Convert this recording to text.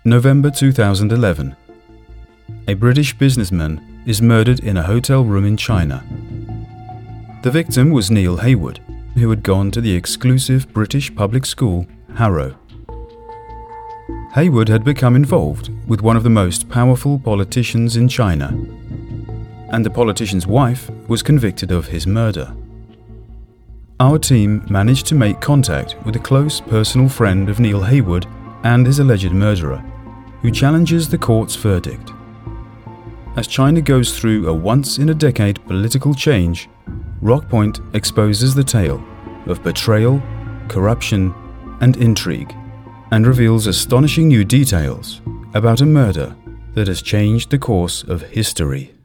November 2011. A British businessman is murdered in a hotel room in China. The victim was Neil Heywood, who had gone to the exclusive British public school, Harrow. Heywood had become involved with one of the most powerful politicians in China, and the politician's wife was convicted of his murder. Our team managed to make contact with a close personal friend of Neil Heywood and his alleged murderer, who challenges the court's verdict. As China goes through a once-in-a-decade political change, Rock Point exposes the tale of betrayal, corruption, and intrigue, and reveals astonishing new details about a murder that has changed the course of history.